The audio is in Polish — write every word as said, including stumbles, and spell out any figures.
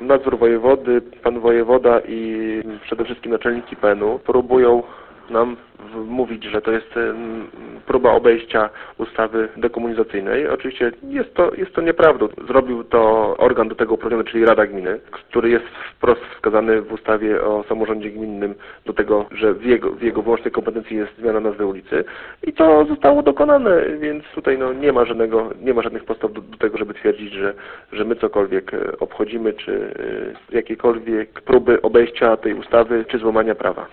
nadzór wojewody, pan wojewoda i przede wszystkim naczelniki P N u próbują nam mówić, że to jest próba obejścia ustawy dekomunizacyjnej. Oczywiście jest to, jest to nieprawdą. Zrobił to organ do tego uprawniony, czyli Rada Gminy, który jest wprost wskazany w ustawie o samorządzie gminnym do tego, że w jego, w jego wyłącznej kompetencji jest zmiana nazwy ulicy i to zostało dokonane, więc tutaj no, nie ma żadnego, nie ma żadnych podstaw do, do tego, żeby twierdzić, że, że my cokolwiek obchodzimy, czy jakiekolwiek próby obejścia tej ustawy, czy złamania prawa.